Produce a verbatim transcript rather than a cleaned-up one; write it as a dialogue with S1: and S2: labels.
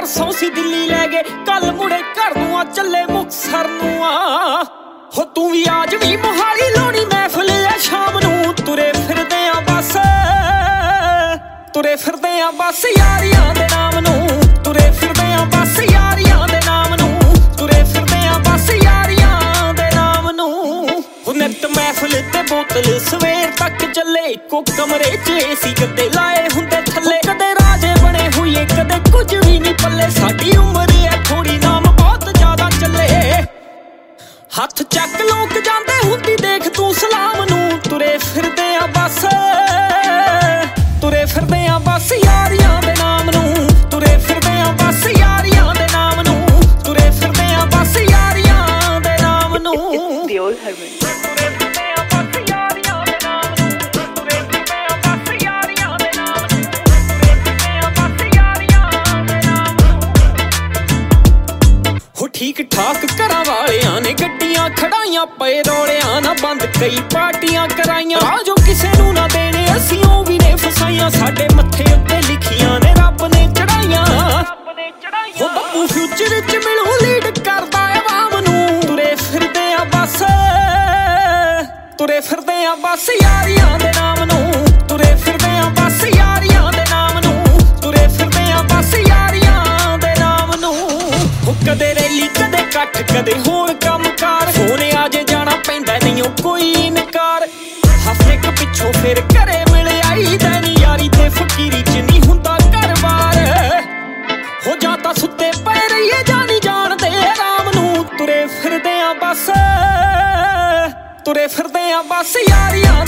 S1: परसों सी दिल्ली लै गए कल मुड़े घर नूं आ चले मुक्तसर नूं आ हो तू भी आज भी मोहाली लाउणी महफिल आ शाम नूं तुरे फिरदे आ बस तुरे फिरदे आ बस यारियां दे नाम नूं तुरे फिरदे आ बस यारियां दे नाम नूं तुरे फिरदे आ बस यारियां दे नाम नूं हो नित महफिल ते बोतल सवेर तक चले इक्को कमरे च एसी गद्दे लाए हुंदे थल्ले कदे राजे बने होइए कदे कुछ भी नहीं पल्ले साडी उम्र है थोड़ी नाम बहुत ज्यादा चले हथ चक लोक जांदे हुंदी देख तू सलाम नूं तुरे फिरदे आ बस तुरे फिरदे आ बस यारियां दे नाम नूं तुरे फिरदे आ बस यारियां दे नाम नूं तुरे फिरदे आ बस यारियां दे नाम नूं
S2: The old Herman. ठीक ठाक घरां वालियां ने गड्डियां खड़ाइयां पे रोलियां ना बंद कई पार्टियां कराइयां जो किसे नूं ना देने असीं ओ भी ने फसाइयां साडे मत्थे उत्ते लिखियां ने रब ने चढ़ाइयां हो बब्बू फ्यूचर च मिलू लीड करदा अवाम नूं तुरे फिरदे आ बस तुरे फिरदे आ बस यारियां दे नाम नूं तुरे फिरदे आ बस यारियां दे नाम नूं तुरे फिरदे आ बस यारियां दे नाम नूं हो कदे कदे कट कदे होर कम कार सोने आजे जाना पैंदा नहीं ओ कोई इनकार हफ्ते क पिछों फिर घरे मिल आई दैनी यारी ते फकीरी च नहीं हुंदा घर बार हो जाता सुत्ते पै रहिए जानी जान दे राम नूं तुरे फिरदे आ बस तुरे फिरदे आ बस यारियां